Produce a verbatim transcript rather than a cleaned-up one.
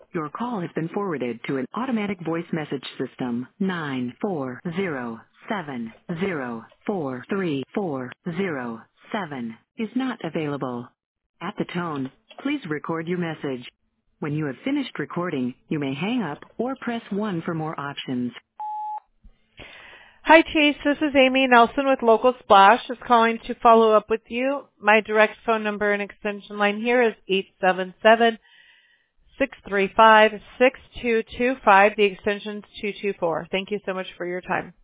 Your call has been forwarded to an automatic voice message system. nine four zero seven zero four three four zero seven is not available. At the tone, please record your message. When you have finished recording, you may hang up or press one for more options. Hi, Chase. This is Amy Nelson with Local Splash. Just calling to follow up with you. My direct phone number and extension line here is eight seven seven, six three five, six two two five. The extension is two two four. Thank you so much for your time.